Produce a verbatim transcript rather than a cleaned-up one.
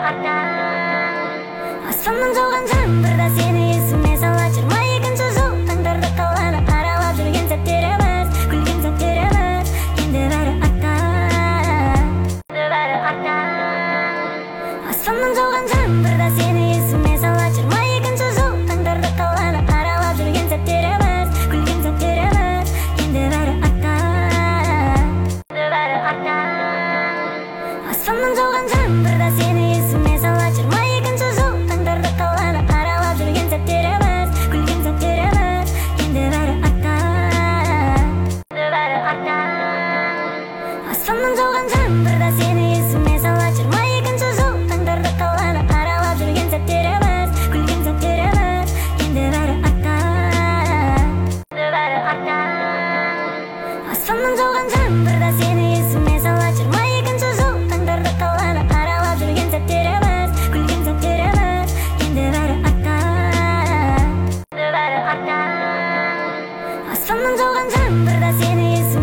аспаннан жауған жаңбырда сені есіме сала жиырма екінші жыл таңдарды қаланы аралап жүрген сәттеріміз, күлген сәттеріміз, енді бәрі артта, енді бәрі артта. Аспаннан жауған жаңбырда сені есіме сала жиырма екінші жыл таңдарды қаланы аралап жүрген сәттеріміз, күлген сәттеріміз, енді бәрі артта, енді бәрі артта. Аспаннан жауған жаңбырда сені есіме сала жиырма екінші жыл таңдарды қаланы аралап жүрген сәттеріміз, күлген сәттеріміз, енді бәрі артта, енді бәрі артта. Аспаннан жауған жаңбырда сені есіме сала жиырма екінші жыл таңдарды қаланы аралап жүрген сәттеріміз, күлген сәттеріміз, енді бәрі артта, енді бәрі артта. Аспаннан жауған жаңбырда сені есіме сала жиырма екінші жыл таңдарды қаланы аралап жүрген сәттеріміз, күлген сәттеріміз, енді бәрі артта, енді бәрі артта. Аспаннан жауған жаңбырда сені есіме